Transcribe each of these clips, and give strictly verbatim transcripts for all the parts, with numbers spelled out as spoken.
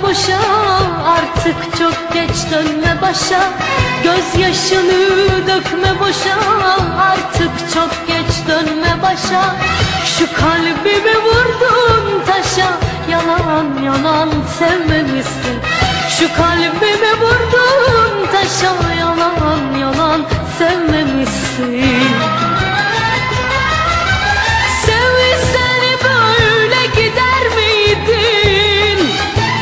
boşa, artık çok geç dönme başa. Gözyaşını dökme boşa, artık çok geç dönme başa. Şu kalbimi vurdun taşa, yalan yalan sevmemişsin. Şu kalbimi vurdun taşa, yalan yalan sevmemişsin. Sevsen böyle gider miydin?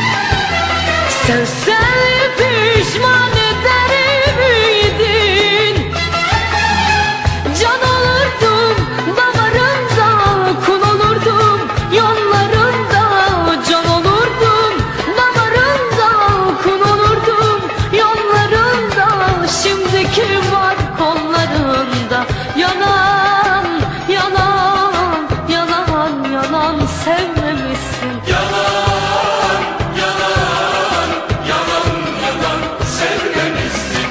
Sevsen pişman eder miydin? Can olurdum damarında, kul olurdum yollarında. Can olurdum damarında, kul olurdum yollarında. Şimdiki var kollarında. Yalan, yalan, yalan, yalan sevmemişsin. Yalan, yalan, yalan, yalan sevmemişsin.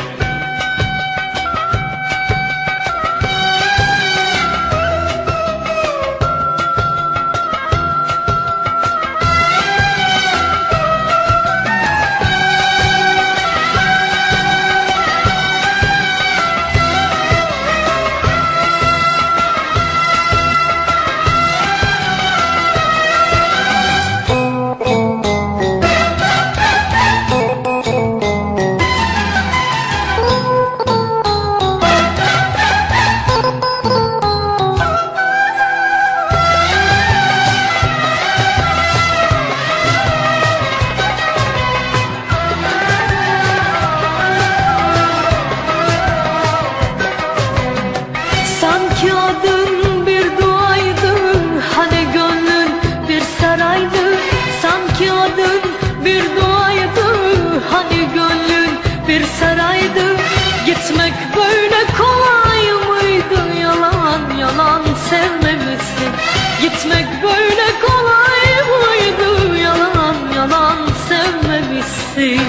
Sanki adın bir duaydı, hani gönlün bir saraydı. Sanki adın bir duaydı, hani gönlün bir saraydı. Gitmek böyle kolay mıydı? Yalan yalan sevmemişsin. Gitmek böyle kolay mıydı? Yalan yalan sevmemişsin.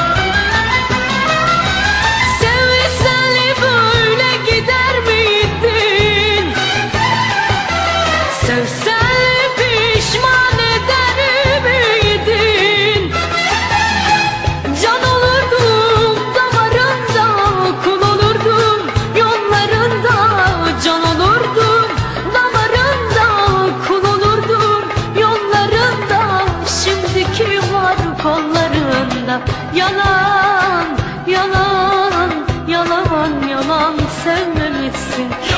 Sevsen pişman eder miydin? Can olurdum damarında, kul olurdum yollarında. Can olurdum damarında, kul olurdum yollarında. Şimdiki var kollarında. Yalan, yalan, yalan, yalan sevmemişsin.